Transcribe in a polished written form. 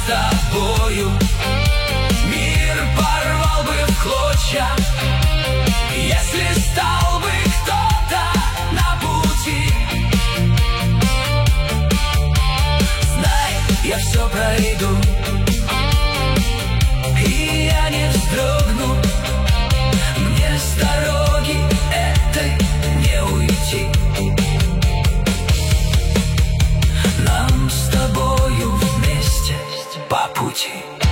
с тобою мир порвал бы в клочья, если стал бы кто-то на пути. Знай, я все пройду, и я не вздрогну. Мне с дороги этой не уйти. Нам с тобою вместе по пути.